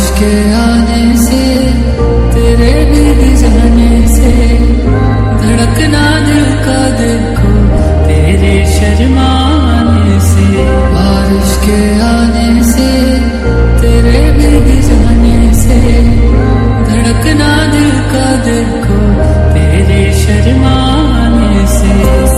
के आने से, तेरे भीग जाने से, धड़कना दिल का देखो तेरे शर्माने से। बारिश के आने से, तेरे भीग जाने से, धड़कना दिल का देखो तेरे शर्माने से।